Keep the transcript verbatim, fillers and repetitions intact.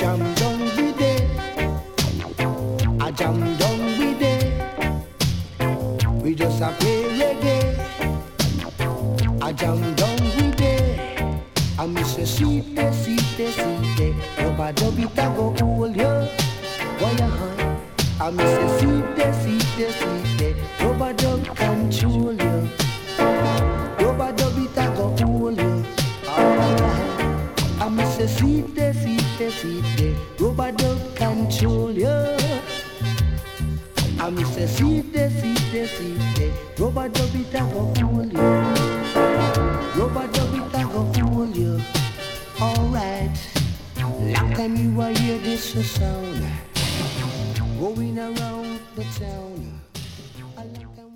jam down with it. I jam down with it. We just a play reggae. I jam down with it. I miss a seat, the seat, the seat, the rubber dubby go hold you. Why you high? I miss a seat, the seat, the seat, the rubber dub control you. Rubber dubby go hold you. Alright. I miss a seat, the seat, the seat, the rubber dub control you. I miss a seat, the seat, the seat, the rubber dubby go hold you. Rubber dubby go hold you. Alright. Long time you are hear this sound going around the town. A long time